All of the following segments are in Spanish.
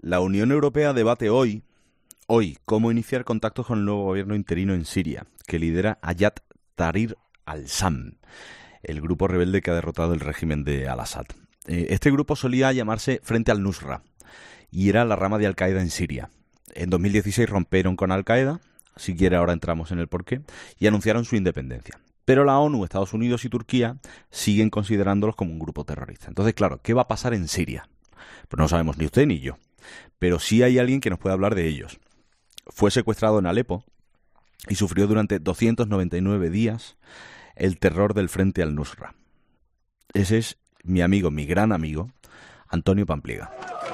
La Unión Europea debate hoy, cómo iniciar contactos con el nuevo gobierno interino en Siria, que lidera Ayat Tahrir al-Sham, el grupo rebelde que ha derrotado el régimen de al-Assad. Este grupo solía llamarse Frente al-Nusra y era la rama de Al-Qaeda en Siria. En 2016 rompieron con Al-Qaeda, si quiere ahora entramos en el porqué, y anunciaron su independencia. Pero la ONU, Estados Unidos y Turquía siguen considerándolos como un grupo terrorista. Entonces, claro, ¿qué va a pasar en Siria? Pues no lo sabemos ni usted ni yo. Pero sí hay alguien que nos puede hablar de ellos. Fue secuestrado en Alepo y sufrió durante 299 días el terror del Frente al-Nusra. Ese es mi amigo, mi gran amigo, Antonio Pampliega.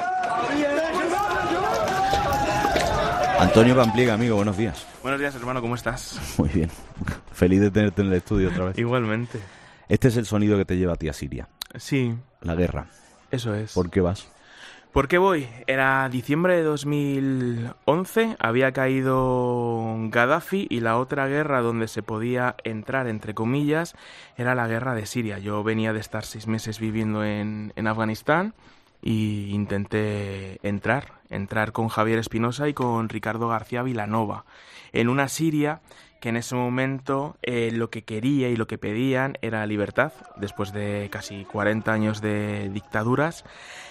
Antonio Pampliega, amigo, buenos días. Buenos días, hermano, ¿cómo estás? Muy bien. Feliz de tenerte en el estudio otra vez. Igualmente. Este es el sonido que te lleva a ti a Siria. Sí. La guerra. Eso es. ¿Por qué vas? ¿Por qué voy? Era diciembre de 2011, había caído Gaddafi y la otra guerra donde se podía entrar, entre comillas, era la guerra de Siria. Yo venía de estar 6 meses viviendo en Afganistán y intenté entrar con Javier Espinosa y con Ricardo García Vilanova en una Siria que en ese momento lo que quería y lo que pedían era libertad, después de casi 40 años de dictaduras,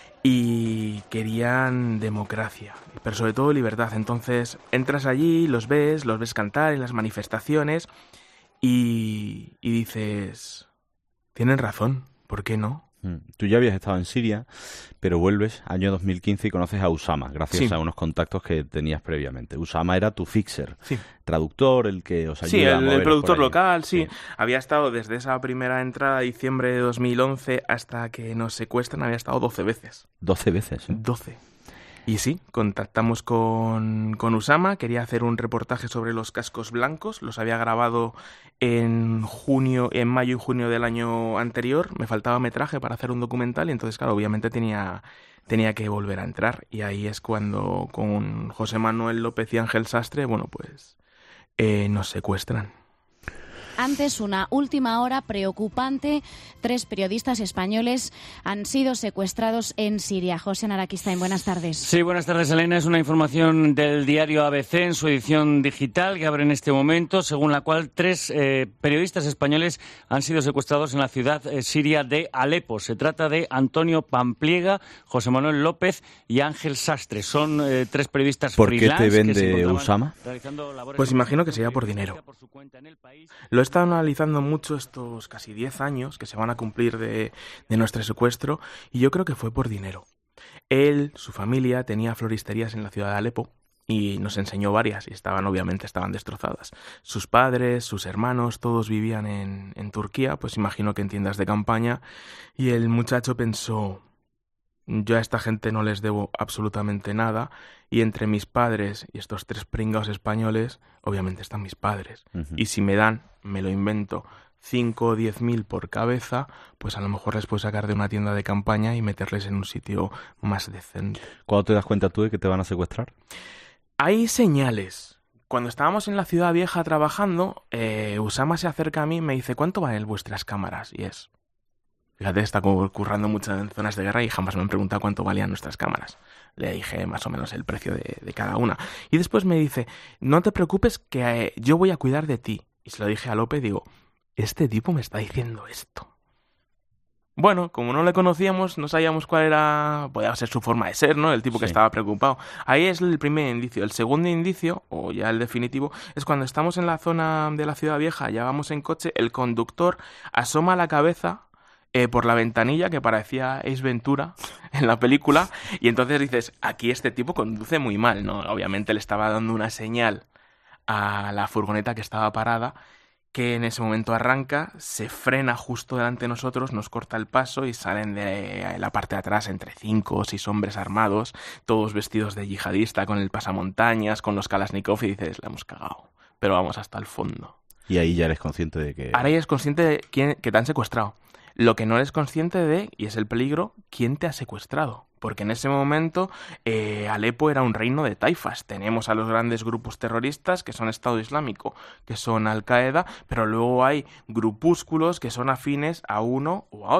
y querían democracia, pero sobre todo libertad. Entonces entras allí, los ves cantar en las manifestaciones y dices, tienen razón, ¿por qué no? Tú ya habías estado en Siria, pero vuelves año 2015 y conoces a Usama, gracias a unos contactos que tenías previamente. Usama era tu fixer, traductor, el que os ayuda a moveros el productor por ahí. local, sí. Había estado desde esa primera entrada, diciembre de 2011, hasta que nos secuestran, había estado 12 veces. 12 veces, ¿eh? 12. Y sí, contactamos con Usama, quería hacer un reportaje sobre los cascos blancos, los había grabado en mayo y junio del año anterior, me faltaba metraje para hacer un documental y entonces, claro, obviamente tenía que volver a entrar. Y ahí es cuando con José Manuel López y Ángel Sastre, nos secuestran. Antes, una última hora preocupante. 3 periodistas españoles han sido secuestrados en Siria. José Araquistain, buenas tardes. Sí, buenas tardes, Elena. Es una información del diario ABC en su edición digital que abre en este momento, según la cual 3 periodistas españoles han sido secuestrados en la ciudad siria de Alepo. Se trata de Antonio Pampliega, José Manuel López y Ángel Sastre. Son 3 periodistas freelance. ¿Por qué te vende Usama? Pues imagino que sería por dinero. Lo he estado analizando mucho estos casi 10 años que se van a cumplir de nuestro secuestro y yo creo que fue por dinero. Él, su familia, tenía floristerías en la ciudad de Alepo y nos enseñó varias y obviamente estaban destrozadas. Sus padres, sus hermanos, todos vivían en Turquía, pues imagino que en tiendas de campaña, y el muchacho pensó, yo a esta gente no les debo absolutamente nada, y entre mis padres y estos 3 pringaos españoles, obviamente están mis padres. Y si me dan, me lo invento, 5 o 10.000 por cabeza, pues a lo mejor les puedo sacar de una tienda de campaña y meterles en un sitio más decente. ¿Cuándo te das cuenta tú de que te van a secuestrar? Hay señales. Cuando estábamos en la Ciudad Vieja trabajando, Usama se acerca a mí y me dice, ¿cuánto valen vuestras cámaras? Y es... Fíjate, está currando mucho en zonas de guerra y jamás me han preguntado cuánto valían nuestras cámaras. Le dije más o menos el precio de cada una. Y después me dice, no te preocupes que yo voy a cuidar de ti. Y se lo dije a López, digo, este tipo me está diciendo esto. Bueno, como no le conocíamos, no sabíamos cuál era, podía ser su forma de ser, ¿no? El tipo que estaba preocupado. Ahí es el primer indicio. El segundo indicio, o ya el definitivo, es cuando estamos en la zona de la Ciudad Vieja, ya vamos en coche, el conductor asoma la cabeza por la ventanilla que parecía Ace Ventura en la película, y entonces dices, aquí este tipo conduce muy mal, ¿no? Obviamente le estaba dando una señal a la furgoneta que estaba parada, que en ese momento arranca, se frena justo delante de nosotros, nos corta el paso y salen de la parte de atrás entre 5 o 6 hombres armados, todos vestidos de yihadista, con el pasamontañas, con los Kalashnikov, y dices, la hemos cagado, pero vamos hasta el fondo. Y ahí ya eres consciente de que... Ahora ya eres consciente de que te han secuestrado. Lo que no eres consciente de, y es el peligro, quién te ha secuestrado. Porque en ese momento Alepo era un reino de taifas. Tenemos a los grandes grupos terroristas que son Estado Islámico, que son Al-Qaeda, pero luego hay grupúsculos que son afines a uno o a otro.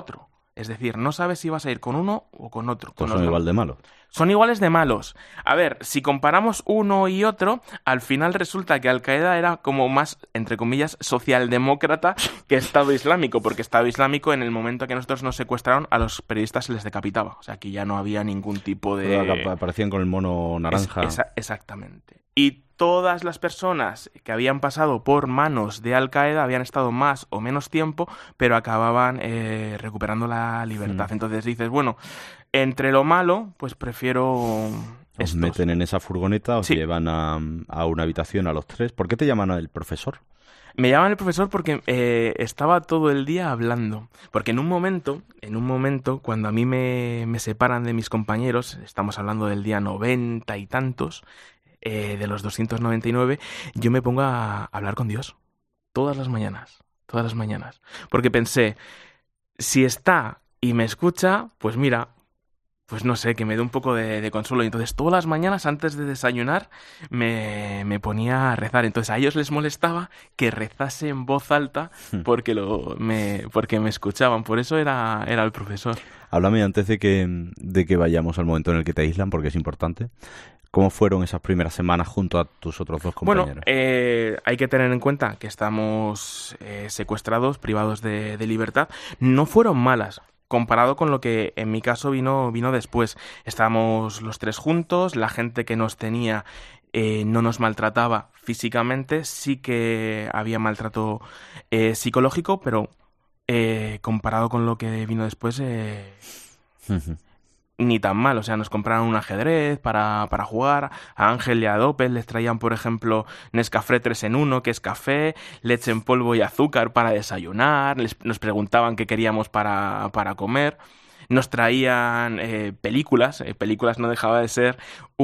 Es decir, no sabes si vas a ir con uno o con otro. Pues son igual de malos. Son iguales de malos. A ver, si comparamos uno y otro, al final resulta que Al-Qaeda era como más, entre comillas, socialdemócrata que Estado Islámico, porque Estado Islámico, en el momento que nosotros nos secuestraron, a los periodistas se les decapitaba. O sea, aquí ya no había ningún tipo de... Aparecían con el mono naranja. Exactamente. Y todas las personas que habían pasado por manos de Al-Qaeda habían estado más o menos tiempo, pero acababan recuperando la libertad. Entonces dices, bueno, entre lo malo, pues prefiero... Os meten en esa furgoneta, os llevan a una habitación a los tres. ¿Por qué te llaman el profesor? Me llaman el profesor porque estaba todo el día hablando. Porque en un momento, cuando a mí me separan de mis compañeros, estamos hablando del día 90 y tantos, de los 299, yo me pongo a hablar con Dios. Todas las mañanas. Porque pensé, si está y me escucha, pues mira, pues no sé, que me dé un poco de consuelo. Y entonces todas las mañanas antes de desayunar me ponía a rezar. Entonces a ellos les molestaba que rezase en voz alta porque me escuchaban. Por eso era el profesor. Háblame antes de que vayamos al momento en el que te aíslan, porque es importante. ¿Cómo fueron esas primeras semanas junto a tus otros dos compañeros? Bueno, hay que tener en cuenta que estamos secuestrados, privados de libertad. No fueron malas, comparado con lo que en mi caso vino después. Estábamos los tres juntos, la gente que nos tenía no nos maltrataba físicamente, sí que había maltrato psicológico, pero comparado con lo que vino después... ni tan mal, o sea, nos compraron un ajedrez para jugar, a Ángel y a Dopel les traían, por ejemplo, Nescafé 3 en 1, que es café, leche en polvo y azúcar para desayunar, nos preguntaban qué queríamos para comer, nos traían películas no dejaba de ser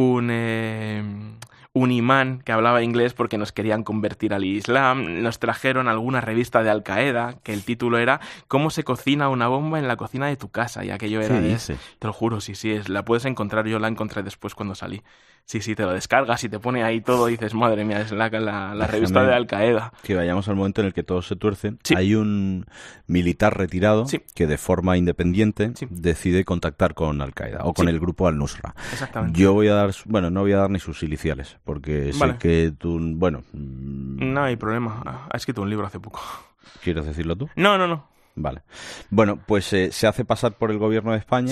un imán que hablaba inglés porque nos querían convertir al Islam. Nos trajeron alguna revista de Al-Qaeda que el título era ¿Cómo se cocina una bomba en la cocina de tu casa? Y aquello era te lo juro, sí, la puedes encontrar, yo la encontré después cuando salí. Sí, te lo descargas y te pone ahí todo y dices, madre mía, es la revista de Al-Qaeda. Que vayamos al momento en el que todo se tuerce. Sí. Hay un militar retirado que de forma independiente decide contactar con Al-Qaeda o con el grupo Al-Nusra. Exactamente. Yo voy a dar, no voy a dar ni sus iniciales, porque sé que tú, no hay problema. Ha escrito un libro hace poco. ¿Quieres decirlo tú? No. Vale. Bueno, pues se hace pasar por el gobierno de España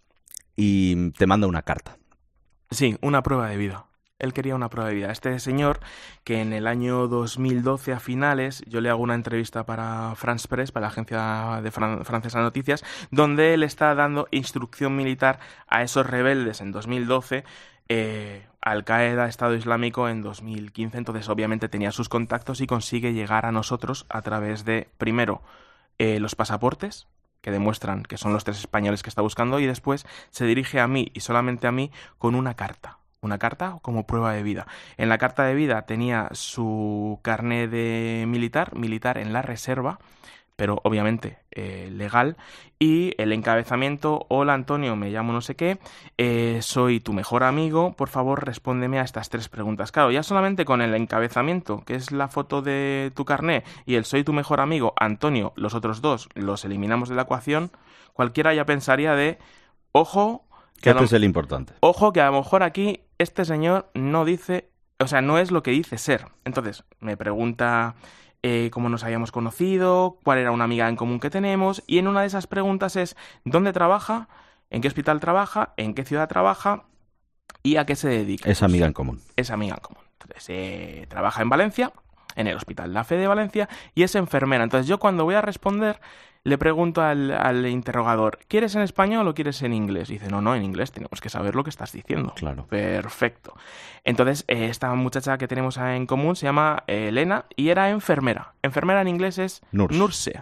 y te manda una carta. Sí, una prueba de vida. Él quería una prueba de vida. Este señor, que en el año 2012 a finales, yo le hago una entrevista para France Press, para la agencia de francesa Noticias, donde él está dando instrucción militar a esos rebeldes en 2012, Al-Qaeda, Estado Islámico en 2015. Entonces, obviamente, tenía sus contactos y consigue llegar a nosotros a través de, primero, los pasaportes, que demuestran que son los tres españoles que está buscando, y después se dirige a mí y solamente a mí con una carta como prueba de vida. En la carta de vida tenía su carné de militar en la reserva, pero obviamente legal, y el encabezamiento: hola Antonio, me llamo no sé qué, soy tu mejor amigo, por favor respóndeme a estas tres preguntas. Claro, ya solamente con el encabezamiento, que es la foto de tu carné, y el soy tu mejor amigo, Antonio, los otros dos los eliminamos de la ecuación, cualquiera ya pensaría de, ojo, que este es el importante. Ojo, que a lo mejor aquí este señor no dice, o sea, no es lo que dice ser. Entonces, me pregunta cómo nos habíamos conocido, cuál era una amiga en común que tenemos, y en una de esas preguntas es ¿dónde trabaja? ¿En qué hospital trabaja? ¿En qué ciudad trabaja? ¿Y a qué se dedica? Es amiga en común. Es amiga en común. Entonces, trabaja en Valencia, en el Hospital La Fe de Valencia, y es enfermera. Entonces, yo cuando voy a responder, le pregunto al interrogador, ¿quieres en español o quieres en inglés? Y dice, no, en inglés, tenemos que saber lo que estás diciendo. Claro. Perfecto. Entonces, esta muchacha que tenemos en común se llama Elena y era enfermera. Enfermera en inglés es Nurse.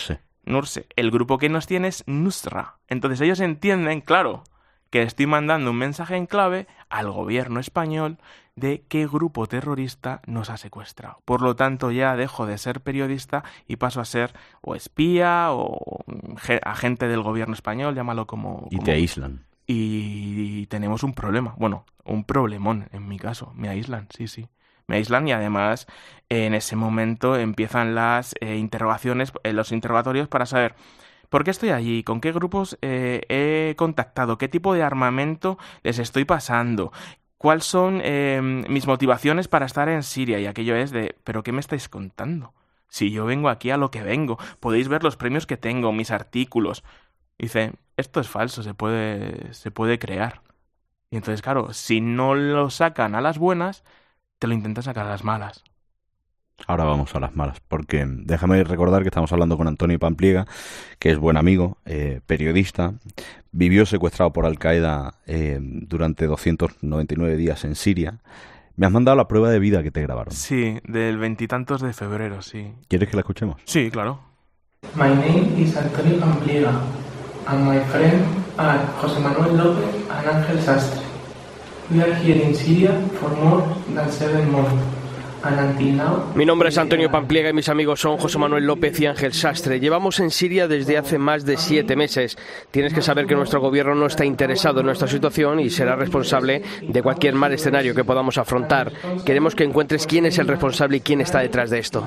El grupo que nos tiene es Nusra. Entonces, ellos entienden, claro, que estoy mandando un mensaje en clave al gobierno español de qué grupo terrorista nos ha secuestrado. Por lo tanto, ya dejo de ser periodista y paso a ser o espía o agente del gobierno español, llámalo como... Y te aíslan. Y tenemos un problema. Bueno, un problemón en mi caso. Me aíslan, sí. Me aíslan y además en ese momento empiezan las interrogaciones, los interrogatorios para saber... ¿por qué estoy allí? ¿Con qué grupos he contactado? ¿Qué tipo de armamento les estoy pasando? ¿Cuáles son mis motivaciones para estar en Siria? Y aquello es de, ¿pero qué me estáis contando? Si yo vengo aquí a lo que vengo, podéis ver los premios que tengo, mis artículos. Dice, esto es falso, se puede crear. Y entonces, claro, si no lo sacan a las buenas, te lo intentan sacar a las malas. Ahora vamos a las malas, porque déjame recordar que estamos hablando con Antonio Pampliega, que es buen amigo, periodista, vivió secuestrado por Al-Qaeda durante 299 días en Siria. Me has mandado la prueba de vida que te grabaron. Sí, del 20 y tantos de febrero, sí. ¿Quieres que la escuchemos? Sí, claro. My name is Antonio Pampliega, and my friend are José Manuel López and Ángel Sastre. We are here in Syria for more than 7 months. Mi nombre es Antonio Pampliega y mis amigos son José Manuel López y Ángel Sastre. Llevamos en Siria desde hace más de 7 meses. Tienes que saber que nuestro gobierno no está interesado en nuestra situación y será responsable de cualquier mal escenario que podamos afrontar. Queremos que encuentres quién es el responsable y quién está detrás de esto.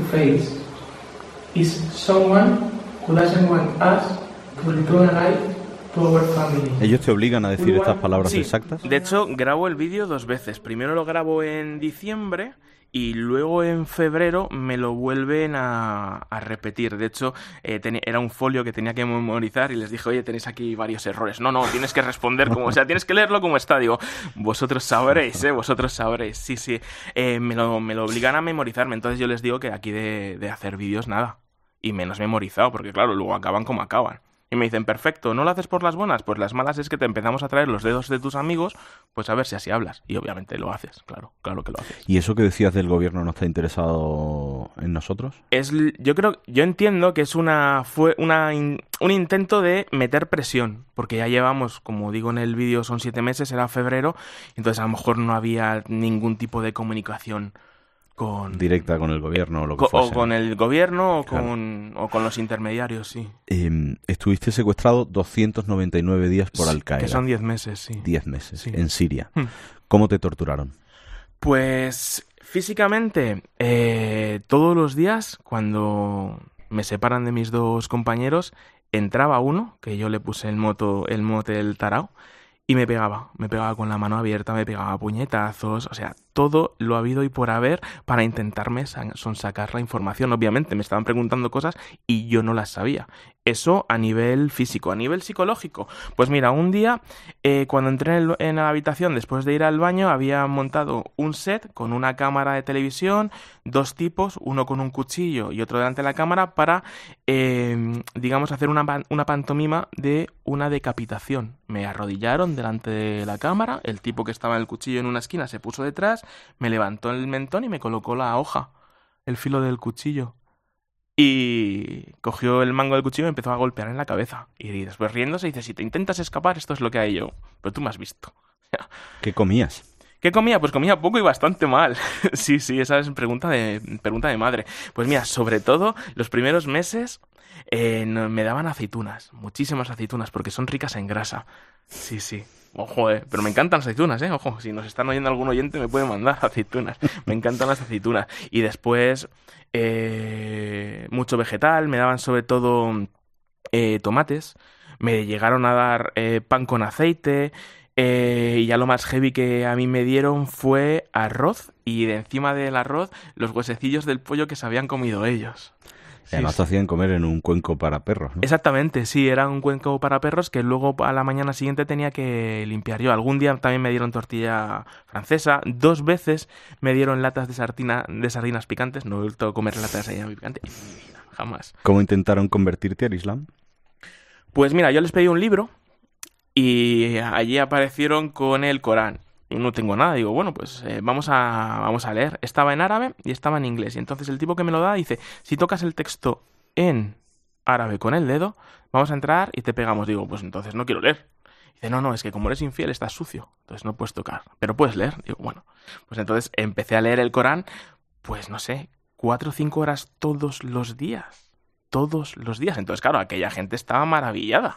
¿Ellos te obligan a decir estas palabras exactas? De hecho, grabo el vídeo 2 veces. Primero lo grabo en diciembre y luego en febrero me lo vuelven a repetir. De hecho, era un folio que tenía que memorizar y les dije, oye, tenéis aquí varios errores. No, tienes que responder como, o sea, tienes que leerlo como está. Digo, vosotros sabréis, vosotros sabréis. Sí, me lo obligan a memorizarme. Entonces yo les digo que aquí de hacer vídeos nada. Y menos memorizado, porque claro, luego acaban como acaban. Y me dicen, perfecto, ¿no lo haces por las buenas? Pues las malas es que te empezamos a traer los dedos de tus amigos, pues a ver si así hablas. Y obviamente lo haces, claro que lo haces. ¿Y eso que decías del gobierno no está interesado en nosotros? Yo entiendo que es un intento de meter presión, porque ya llevamos, como digo en el vídeo, son 7 meses, era febrero, entonces a lo mejor no había ningún tipo de comunicación directa con el gobierno o lo que fuese. O con el gobierno claro. o con los intermediarios, sí. Estuviste secuestrado 299 días por Al-Qaeda. Que son 10 meses, sí. 10 meses, sí. En Siria. ¿Cómo te torturaron? Pues físicamente, todos los días, cuando me separan de mis 2 compañeros, entraba uno, que yo le puse el mote del tarao, y me pegaba con la mano abierta, me pegaba puñetazos, o sea, todo lo habido y por haber para intentarme sonsacar la información. Obviamente me estaban preguntando cosas y yo no las sabía. Eso a nivel físico. A nivel psicológico, pues mira, un día cuando entré en la habitación después de ir al baño, había montado un set con una cámara de televisión, 2 tipos, uno con un cuchillo y otro delante de la cámara para, digamos, hacer una pantomima de una decapitación. Me arrodillaron delante de la cámara, el tipo que estaba en el cuchillo en una esquina se puso detrás, me levantó el mentón y me colocó la hoja, el filo del cuchillo. Y cogió el mango del cuchillo y me empezó a golpear en la cabeza. Y después riéndose dice, si te intentas escapar, esto es lo que hay yo. Pero tú me has visto. ¿Qué comías? ¿Qué comía? Pues comía poco y bastante mal. Sí, esa es pregunta de madre. Pues mira, sobre todo los primeros meses me daban aceitunas, muchísimas aceitunas, porque son ricas en grasa. Sí. Ojo, pero me encantan las aceitunas, ojo, si nos están oyendo algún oyente me puede mandar aceitunas. Me encantan las aceitunas. Y después, mucho vegetal, me daban sobre todo tomates, me llegaron a dar pan con aceite, y ya lo más heavy que a mí me dieron fue arroz, y de encima del arroz los huesecillos del pollo que se habían comido ellos. Además te hacían comer en un cuenco para perros, ¿no? Exactamente, sí, era un cuenco para perros que luego a la mañana siguiente tenía que limpiar yo. Algún día también me dieron tortilla francesa, 2 veces me dieron latas de sardinas picantes, no he vuelto a comer latas de sardinas picantes en mi vida, jamás. ¿Cómo intentaron convertirte al Islam? Pues mira, yo les pedí un libro y allí aparecieron con el Corán. No tengo nada, digo, bueno, pues vamos a leer. Estaba en árabe y estaba en inglés. Y entonces el tipo que me lo da dice, si tocas el texto en árabe con el dedo, vamos a entrar y te pegamos. Digo, pues entonces no quiero leer. Dice, no, es que como eres infiel estás sucio, entonces no puedes tocar, pero puedes leer. Digo, bueno, pues entonces empecé a leer el Corán, pues no sé, 4 o 5 horas todos los días. Entonces, claro, aquella gente estaba maravillada.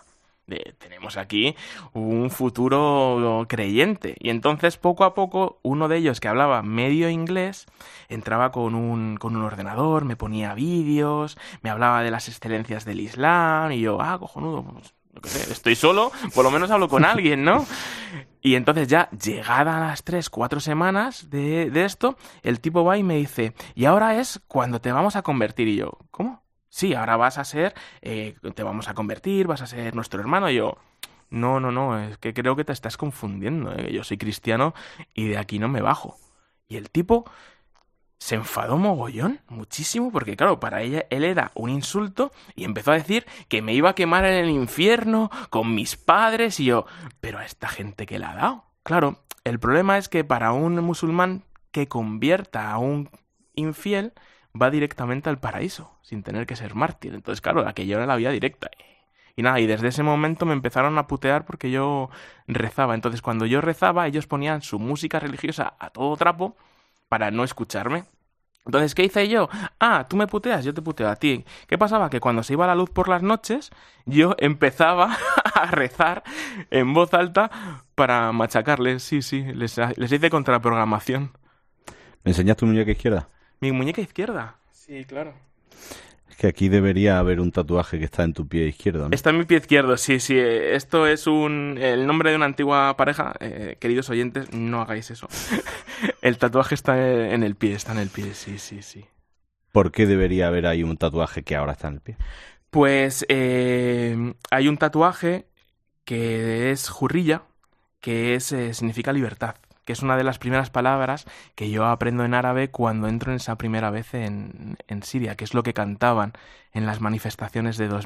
tenemos aquí un futuro creyente. Y entonces, poco a poco, uno de ellos que hablaba medio inglés entraba con un ordenador, me ponía vídeos, me hablaba de las excelencias del Islam, y yo, cojonudo, pues, yo qué sé, estoy solo, por lo menos hablo con alguien, ¿no? Y entonces ya, llegada a las 3-4 semanas de esto, el tipo va y me dice, y ahora es cuando te vamos a convertir. Y yo, ¿cómo? Sí, ahora vas a ser, te vamos a convertir, vas a ser nuestro hermano. Y yo, no, es que creo que te estás confundiendo, yo soy cristiano y de aquí no me bajo. Y el tipo se enfadó mogollón, muchísimo, porque claro, para él era un insulto y empezó a decir que me iba a quemar en el infierno con mis padres. Y yo, pero a esta gente que le ha dado. Claro, el problema es que para un musulmán que convierta a un infiel, va directamente al paraíso, sin tener que ser mártir. Entonces, claro, aquello era la vía directa. Y nada, y desde ese momento me empezaron a putear porque yo rezaba. Entonces, cuando yo rezaba, ellos ponían su música religiosa a todo trapo para no escucharme. Entonces, ¿qué hice yo? Tú me puteas, yo te puteo a ti. ¿Qué pasaba? Que cuando se iba la luz por las noches, yo empezaba a rezar en voz alta para machacarles. Sí, les hice contraprogramación. ¿Me enseñas tu muñeca izquierda? ¿Mi muñeca izquierda? Sí, claro. Es que aquí debería haber un tatuaje que está en tu pie izquierdo, ¿no? Está en mi pie izquierdo, sí. Esto es el nombre de una antigua pareja. Queridos oyentes, no hagáis eso. El tatuaje está en el pie, sí. ¿Por qué debería haber ahí un tatuaje que ahora está en el pie? Pues hay un tatuaje que es hurriya, que significa libertad, que es una de las primeras palabras que yo aprendo en árabe cuando entro en esa primera vez en Siria, que es lo que cantaban en las manifestaciones de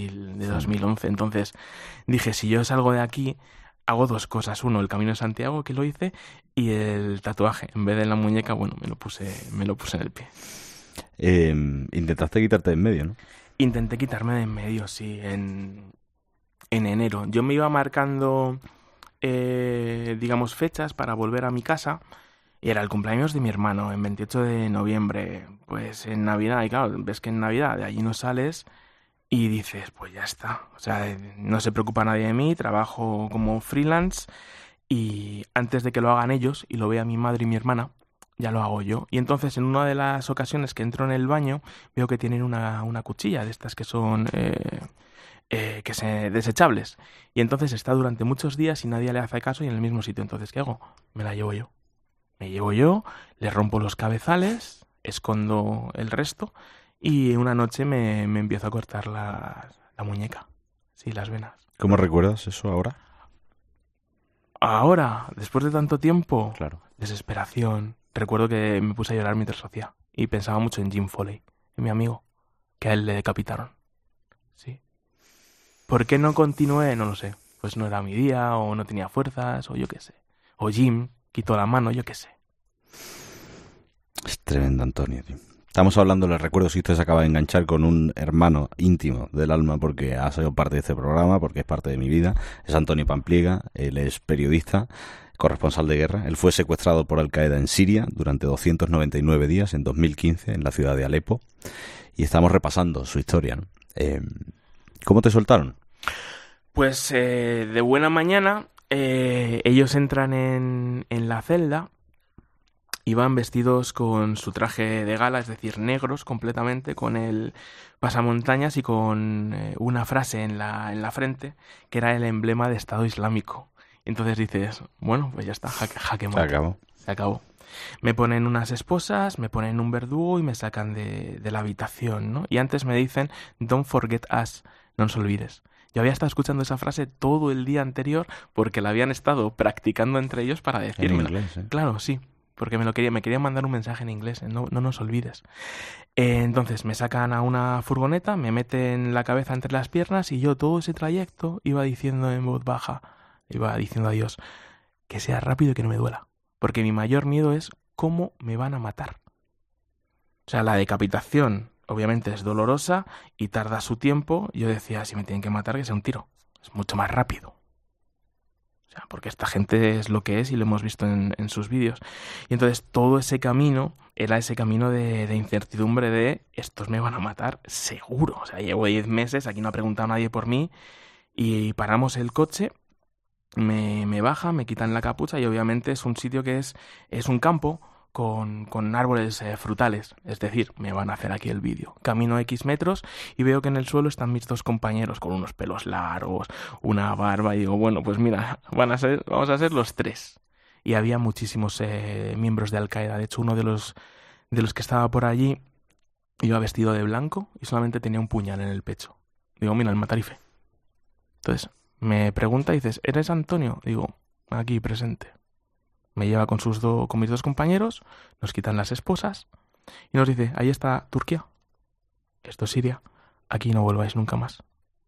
2011. Entonces dije, si yo salgo de aquí, hago dos cosas. Uno, el Camino de Santiago, que lo hice, y el tatuaje. En vez de en la muñeca, bueno, me lo puse en el pie. Intentaste quitarte de en medio, ¿no? Intenté quitarme de en medio, sí, en enero. Yo me iba marcando digamos, fechas para volver a mi casa, y era el cumpleaños de mi hermano, en 28 de noviembre, pues en Navidad, y claro, ves que en Navidad de allí no sales y dices, pues ya está, o sea, no se preocupa nadie de mí, trabajo como freelance, y antes de que lo hagan ellos y lo vea mi madre y mi hermana, ya lo hago yo. Y entonces en una de las ocasiones que entro en el baño, veo que tienen una cuchilla de estas que son desechables, y entonces está durante muchos días y nadie le hace caso y en el mismo sitio. Entonces, ¿qué hago? Me la llevo yo, le rompo los cabezales, escondo el resto, y una noche me empiezo a cortar la muñeca, sí, las venas. ¿Cómo recuerdas eso ahora? Ahora, después de tanto tiempo, claro. Desesperación. Recuerdo que me puse a llorar mientras lo hacía y pensaba mucho en Jim Foley, en mi amigo, que a él le decapitaron. Sí. ¿Por qué no continué? No lo sé. Pues no era mi día, o no tenía fuerzas, o yo qué sé. O Jim quitó la mano, yo qué sé. Es tremendo, Antonio, tío. Estamos hablando, les recuerdo, si usted se acaba de enganchar con un hermano íntimo del alma porque ha sido parte de este programa, porque es parte de mi vida. Es Antonio Pampliega, él es periodista, corresponsal de guerra. Él fue secuestrado por Al-Qaeda en Siria durante 299 días en 2015 en la ciudad de Alepo. Y estamos repasando su historia, ¿no? ¿Cómo te soltaron? Pues de buena mañana ellos entran en la celda y van vestidos con su traje de gala, es decir, negros completamente, con el pasamontañas y con una frase en la frente que era el emblema de Estado Islámico. Entonces dices, bueno, pues ya está, jaque mate. Se acabó. Me ponen unas esposas, me ponen un verdugo y me sacan de la habitación, ¿no? Y antes me dicen, don't forget us, no nos olvides. Yo había estado escuchando esa frase todo el día anterior porque la habían estado practicando entre ellos para decirme. En inglés, ¿eh? Claro, sí, porque me querían mandar un mensaje en inglés, no nos olvides. Entonces me sacan a una furgoneta, me meten la cabeza entre las piernas y yo todo ese trayecto iba diciendo en voz baja, iba diciendo a Dios, que sea rápido y que no me duela. Porque mi mayor miedo es cómo me van a matar. O sea, la decapitación obviamente es dolorosa y tarda su tiempo. Yo decía, si me tienen que matar, que sea un tiro. Es mucho más rápido. O sea, porque esta gente es lo que es y lo hemos visto en sus vídeos. Y entonces todo ese camino era ese camino de incertidumbre de estos me van a matar seguro. O sea, llevo 10 meses, aquí no ha preguntado nadie por mí Y paramos el coche, me bajan, me quitan la capucha y obviamente es un sitio que es un campo con árboles frutales. Es decir, me van a hacer aquí el vídeo. Camino X metros y veo que en el suelo están mis 2 compañeros con unos pelos largos, una barba, y digo, bueno, pues mira, vamos a ser los 3. Y había muchísimos miembros de Al-Qaeda. De hecho, uno de los que estaba por allí iba vestido de blanco y solamente tenía un puñal en el pecho. Digo, mira, el Matarife. Entonces, me pregunta y dices, ¿eres Antonio? Digo, aquí presente. Me lleva con mis 2 compañeros, nos quitan las esposas y nos dice, ahí está Turquía, esto es Siria, aquí no volváis nunca más.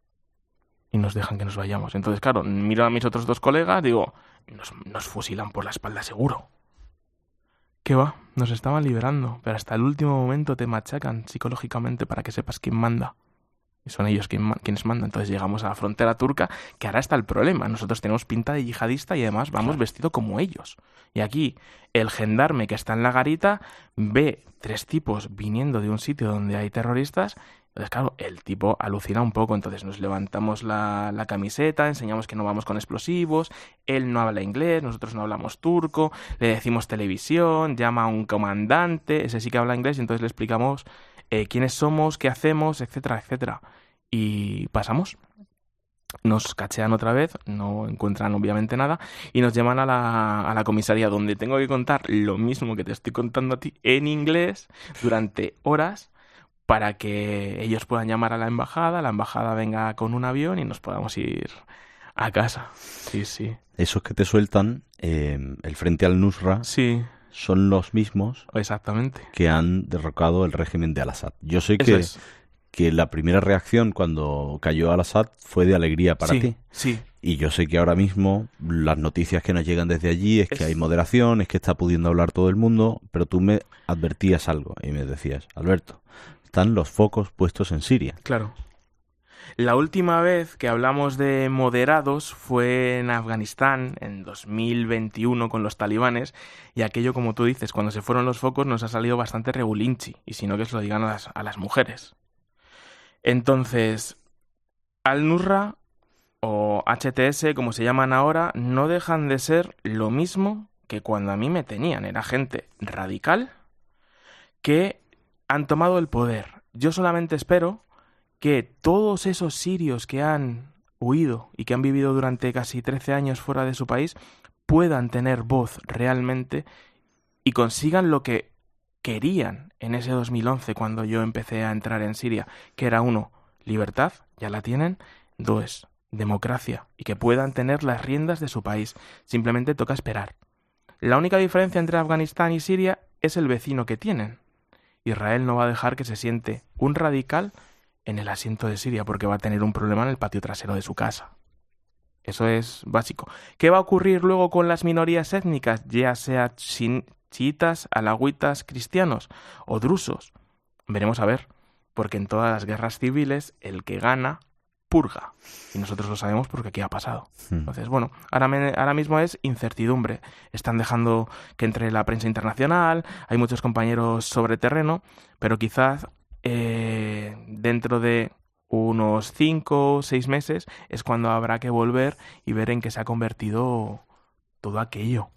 Y nos dejan que nos vayamos. Entonces, claro, miro a mis otros 2 colegas, digo, nos fusilan por la espalda seguro. ¿Qué va? Nos estaban liberando, pero hasta el último momento te machacan psicológicamente para que sepas quién manda. Y son ellos quienes mandan. Entonces llegamos a la frontera turca, que ahora está el problema. Nosotros tenemos pinta de yihadista y además vamos vestidos como ellos. Y aquí el gendarme que está en la garita ve 3 tipos viniendo de un sitio donde hay terroristas. Entonces, claro, el tipo alucina un poco. Entonces nos levantamos la camiseta, enseñamos que no vamos con explosivos. Él no habla inglés, nosotros no hablamos turco. Le decimos televisión, llama a un comandante, ese sí que habla inglés, y entonces le explicamos quiénes somos, qué hacemos, etcétera, etcétera. Y pasamos. Nos cachean otra vez, no encuentran obviamente nada y nos llevan a la comisaría, donde tengo que contar lo mismo que te estoy contando a ti en inglés durante horas para que ellos puedan llamar a la embajada venga con un avión y nos podamos ir a casa. Sí, sí. Esos que te sueltan, el Frente al-Nusra, sí, son los mismos exactamente que han derrocado el régimen de Al-Assad. Yo sé que la primera reacción cuando cayó Al-Assad fue de alegría para ti. Sí. Y yo sé que ahora mismo las noticias que nos llegan desde allí es que hay moderación, es que está pudiendo hablar todo el mundo, pero tú me advertías algo y me decías, Alberto, están los focos puestos en Siria. Claro. La última vez que hablamos de moderados fue en Afganistán, en 2021, con los talibanes, y aquello, como tú dices, cuando se fueron los focos nos ha salido bastante regulinchi, y si no que se lo digan a las mujeres. Entonces, Al-Nusra, o HTS, como se llaman ahora, no dejan de ser lo mismo que cuando a mí me tenían. Era gente radical que han tomado el poder. Yo solamente espero que todos esos sirios que han huido y que han vivido durante casi 13 años fuera de su país puedan tener voz realmente y consigan lo que querían en ese 2011 cuando yo empecé a entrar en Siria, que era 1, libertad, ya la tienen, 2, democracia, y que puedan tener las riendas de su país. Simplemente toca esperar. La única diferencia entre Afganistán y Siria es el vecino que tienen. Israel no va a dejar que se siente un radical en el asiento de Siria porque va a tener un problema en el patio trasero de su casa. Eso es básico. ¿Qué va a ocurrir luego con las minorías étnicas, ya sea chiitas, alawitas, cristianos o drusos? Veremos a ver, porque en todas las guerras civiles el que gana purga. Y nosotros lo sabemos porque aquí ha pasado. Entonces, bueno, ahora mismo es incertidumbre. Están dejando que entre la prensa internacional, hay muchos compañeros sobre terreno, pero quizás dentro de unos 5 o 6 meses es cuando habrá que volver y ver en qué se ha convertido todo aquello.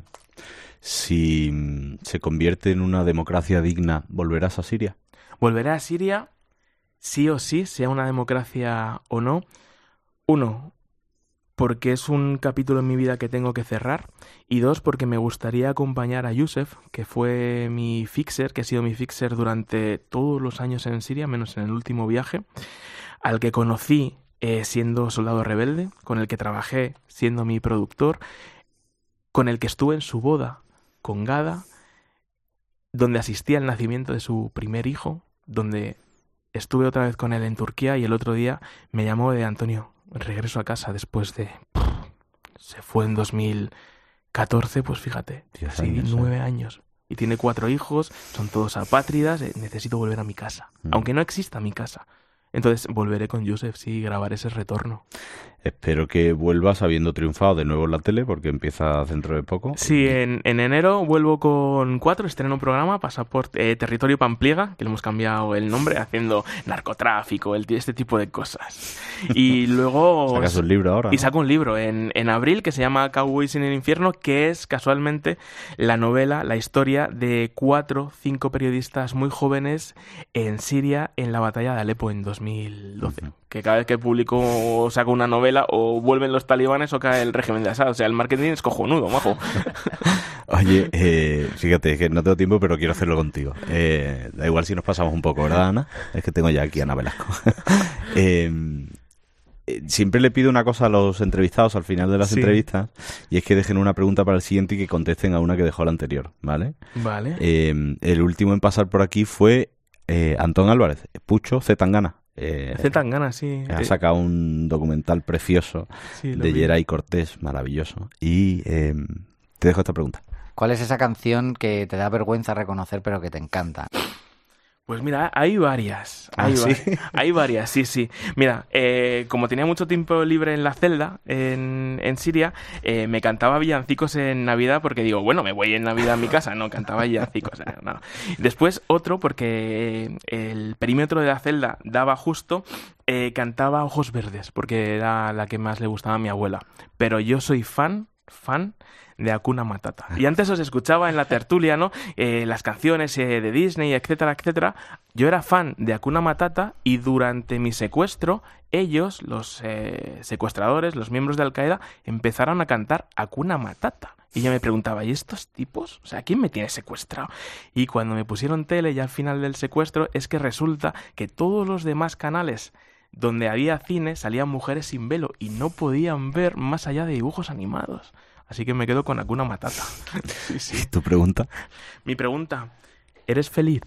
Si se convierte en una democracia digna, ¿volverás a Siria? Volveré a Siria, sí o sí, sea una democracia o no. 1, porque es un capítulo en mi vida que tengo que cerrar. Y 2, porque me gustaría acompañar a Yusef, que fue mi fixer, que ha sido mi fixer durante todos los años en Siria, menos en el último viaje, al que conocí siendo soldado rebelde, con el que trabajé siendo mi productor, con el que estuve en su boda con Gada, donde asistí al nacimiento de su primer hijo, donde estuve otra vez con él en Turquía y el otro día me llamó de Antonio, regreso a casa después de... Se fue en 2014, pues fíjate, 9 años. Y tiene 4 hijos, son todos apátridas, necesito volver a mi casa. Aunque no exista mi casa. Entonces volveré con Joseph, sí, grabar ese retorno. Espero que vuelvas habiendo triunfado de nuevo en la tele, porque empieza dentro de poco. Sí, en enero vuelvo con 4, estreno un programa, Pasaporte Territorio Pampliega, que le hemos cambiado el nombre, haciendo narcotráfico, este tipo de cosas. Y luego... Sacas un libro ahora, ¿no? Y saco un libro en abril que se llama Cowboys en el infierno, que es casualmente la novela, la historia de 5 periodistas muy jóvenes en Siria en la batalla de Alepo en 2012. Que cada vez que publico o saco una novela o vuelven los talibanes o cae el régimen de Assad. O sea, el marketing es cojonudo, majo. Oye, fíjate que no tengo tiempo, pero quiero hacerlo contigo. Da igual si nos pasamos un poco, ¿verdad, Ana? Es que tengo ya aquí a Ana Velasco. Siempre le pido una cosa a los entrevistados al final de las entrevistas, y es que dejen una pregunta para el siguiente y que contesten a una que dejó la anterior, ¿vale? Vale. El último en pasar por aquí fue Antón Álvarez, Pucho Zetangana. Zetangana, sí. Ha sacado un documental precioso de Geray Cortés, maravilloso. Y te dejo esta pregunta. ¿Cuál es esa canción que te da vergüenza reconocer pero que te encanta? Pues mira, hay varias. Hay varias, sí. Mira, como tenía mucho tiempo libre en la celda, en Siria, me cantaba villancicos en Navidad porque digo, bueno, me voy en Navidad a mi casa. No, cantaba villancicos. No. Después otro, porque el perímetro de la celda daba justo, cantaba Ojos Verdes, porque era la que más le gustaba a mi abuela. Pero yo soy fan de Hakuna Matata. Y antes os escuchaba en la tertulia, ¿no? Las canciones de Disney, etcétera, etcétera. Yo era fan de Hakuna Matata y durante mi secuestro, ellos, los secuestradores, los miembros de Al-Qaeda, empezaron a cantar Hakuna Matata. Y yo me preguntaba, ¿y estos tipos? O sea, ¿quién me tiene secuestrado? Y cuando me pusieron tele ya al final del secuestro, es que resulta que todos los demás canales donde había cine salían mujeres sin velo y no podían ver más allá de dibujos animados. Así que me quedo con Hakuna Matata. Sí. ¿Tu pregunta? Mi pregunta, ¿eres feliz?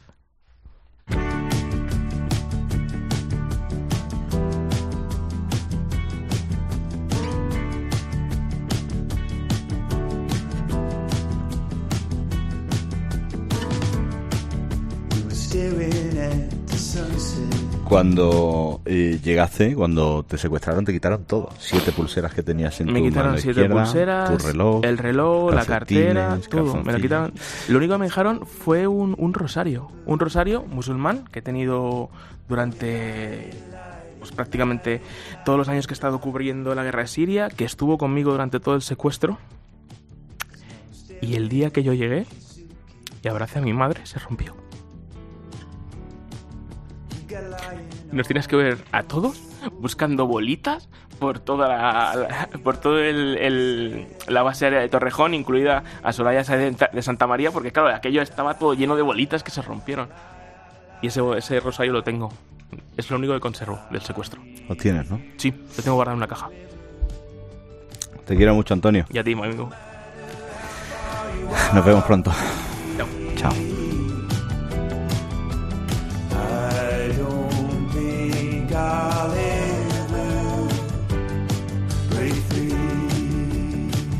Cuando llegaste, cuando te secuestraron, te quitaron todo. 7 pulseras que tenías en tu mano izquierda. Me quitaron 7 pulseras, tu reloj, el reloj, la cartera, todo. Me lo quitaron. Lo único que me dejaron fue un rosario. Un rosario musulmán que he tenido durante prácticamente todos los años que he estado cubriendo la guerra de Siria, que estuvo conmigo durante todo el secuestro. Y el día que yo llegué y abracé a mi madre, se rompió. Nos tienes que ver a todos buscando bolitas por toda la base aérea de Torrejón, incluida a Soraya de Santa María, porque claro, aquello estaba todo lleno de bolitas que se rompieron. Y ese rosario lo tengo. Es lo único que conservo del secuestro. Lo tienes, ¿no? Sí, lo tengo guardado en una caja. Te quiero mucho, Antonio. Y a ti, mi amigo. Nos vemos pronto. Chao. Chao.